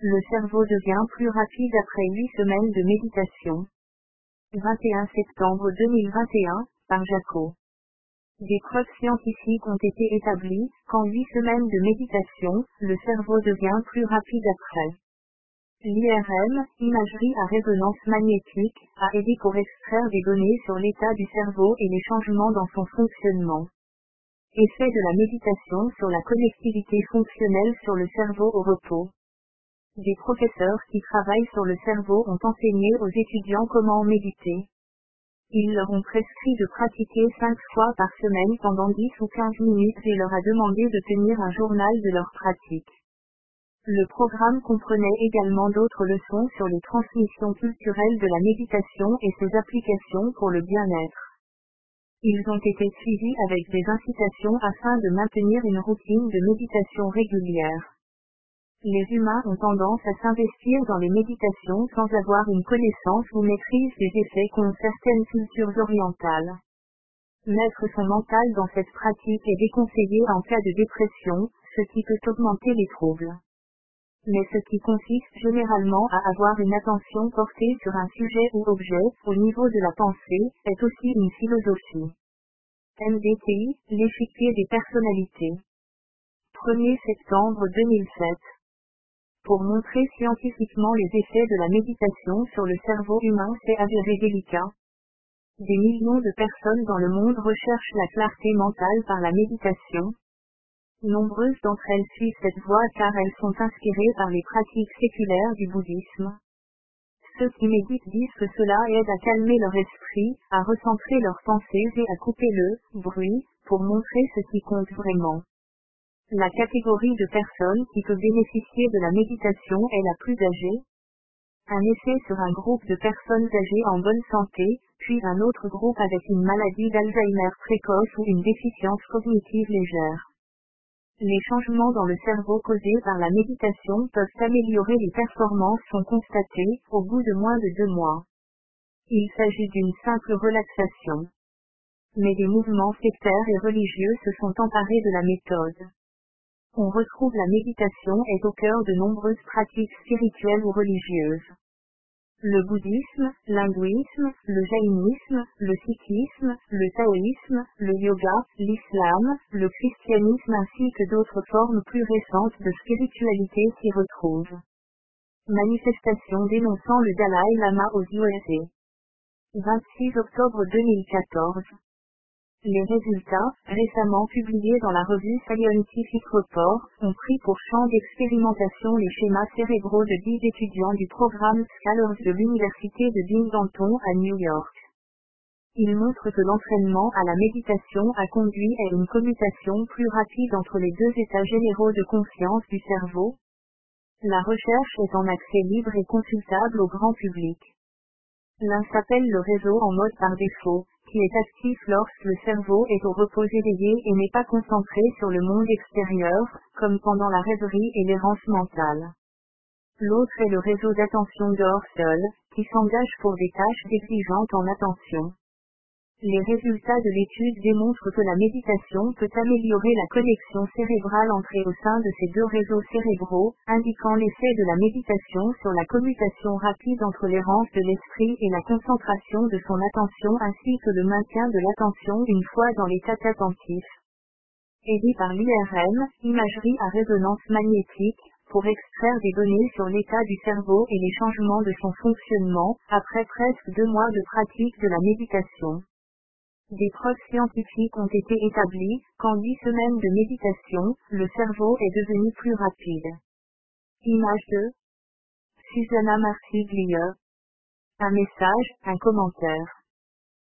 Le cerveau devient plus rapide après 8 semaines de méditation. 21 septembre 2021, par Jaco. Des preuves scientifiques ont été établies, qu'en 8 semaines de méditation, le cerveau devient plus rapide après. L'IRM, imagerie à résonance magnétique, a aidé pour extraire des données sur l'état du cerveau et les changements dans son fonctionnement. Effet de la méditation sur la connectivité fonctionnelle sur le cerveau au repos. Des professeurs qui travaillent sur le cerveau ont enseigné aux étudiants comment méditer. Ils leur ont prescrit de pratiquer 5 fois par semaine pendant 10 ou 15 minutes et leur a demandé de tenir un journal de leur pratique. Le programme comprenait également d'autres leçons sur les transmissions culturelles de la méditation et ses applications pour le bien-être. Ils ont été suivis avec des incitations afin de maintenir une routine de méditation régulière. Les humains ont tendance à s'investir dans les méditations sans avoir une connaissance ou maîtrise des effets qu'ont certaines cultures orientales. Mettre son mental dans cette pratique est déconseillé en cas de dépression, ce qui peut augmenter les troubles. Mais ce qui consiste généralement à avoir une attention portée sur un sujet ou objet, au niveau de la pensée, est aussi une philosophie. MBTI, l'échiquier des personnalités. 1er septembre 2007. Pour montrer scientifiquement les effets de la méditation sur le cerveau humain, c'est avéré délicat. Des millions de personnes dans le monde recherchent la clarté mentale par la méditation. Nombreuses d'entre elles suivent cette voie car elles sont inspirées par les pratiques séculaires du bouddhisme. Ceux qui méditent disent que cela aide à calmer leur esprit, à recentrer leurs pensées et à couper le bruit, pour montrer ce qui compte vraiment. La catégorie de personnes qui peut bénéficier de la méditation est la plus âgée. Un essai sur un groupe de personnes âgées en bonne santé, puis un autre groupe avec une maladie d'Alzheimer précoce ou une déficience cognitive légère. Les changements dans le cerveau causés par la méditation peuvent améliorer les performances sont constatés, au bout de moins de 2 mois. Il s'agit d'une simple relaxation. Mais des mouvements sectaires et religieux se sont emparés de la méthode. On retrouve la méditation est au cœur de nombreuses pratiques spirituelles ou religieuses. Le bouddhisme, l'hindouisme, le jaïnisme, le sikhisme, le taoïsme, le yoga, l'islam, le christianisme ainsi que d'autres formes plus récentes de spiritualité s'y retrouvent. Manifestation dénonçant le Dalai Lama aux USA. 26 octobre 2014. Les résultats, récemment publiés dans la revue Scientific Report, ont pris pour champ d'expérimentation les schémas cérébraux de 10 étudiants du programme Scholars de l'Université de Binghamton à New York. Ils montrent que l'entraînement à la méditation a conduit à une commutation plus rapide entre les 2 états généraux de conscience du cerveau. La recherche est en accès libre et consultable au grand public. L'un s'appelle le réseau en mode par défaut, qui est actif lorsque le cerveau est au repos éveillé et n'est pas concentré sur le monde extérieur, comme pendant la rêverie et l'errance mentale. L'autre est le réseau d'attention dehors seul, qui s'engage pour des tâches exigeantes en attention. Les résultats de l'étude démontrent que la méditation peut améliorer la connexion cérébrale entrée au sein de ces 2 réseaux cérébraux, indiquant l'effet de la méditation sur la commutation rapide entre l'errance de l'esprit et la concentration de son attention ainsi que le maintien de l'attention une fois dans l'état attentif. Aidé par l'IRM, imagerie à résonance magnétique, pour extraire des données sur l'état du cerveau et les changements de son fonctionnement, après presque 2 mois de pratique de la méditation. Des preuves scientifiques ont été établies, qu'en 8 semaines de méditation, le cerveau est devenu plus rapide. Image de Susanna Marsiglia. Un message, un commentaire.